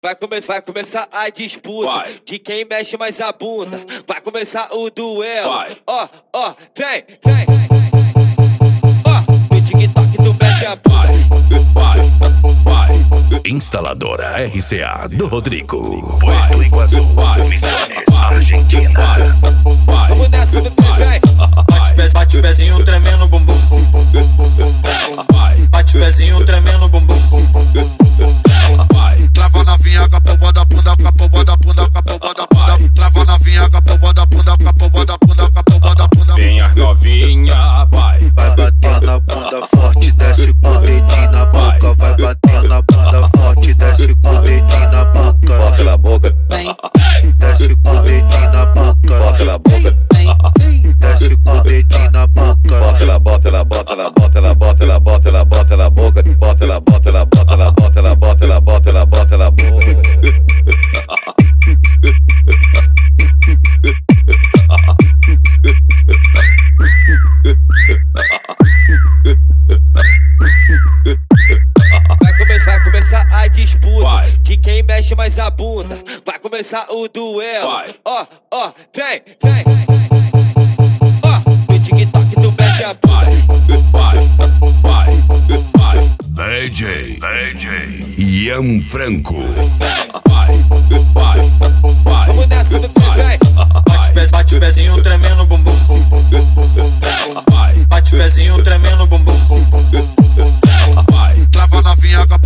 Vai começar a disputa de quem mexe mais a bunda. Vai começar o duelo. Ó, vem. Ó, no TikTok tu mexe a bunda. Instaladora RCA do Rodrigo. Puerto Iguaçu, Misiones, Argentina. Vamos nessa, meu vem. Bate o pezinho tremendo bumbum. Bate o pezinho tremendo bumbum. Trava na vinha, capô da bunda, capô da bunda, capô da bunda. Trava na vinha, capô da bunda, capô da bunda, capô da bunda. Vem as novinha, vai. Vai bater na bunda forte, desce com o dedinho na boca. Vai bater na bunda forte, desce com o dedinho na boca. Bota na boca, Desce com o dedinho na boca. bota na boca, Desce com o dedinho na boca. bota na boca, bota na boca, bota na boca, bota na boca, bota na boca, bota na boca. Vai começar a disputa de quem mexe mais a bunda. Vai começar o duelo. Ó, vem. Ó, no TikTok tu mexe a bunda. DJ Ian Franco. Vamos nessa, meu vem. Bate o pezinho tremendo bumbum. Bate o pezinho tremendo bumbum. Trava na vinha,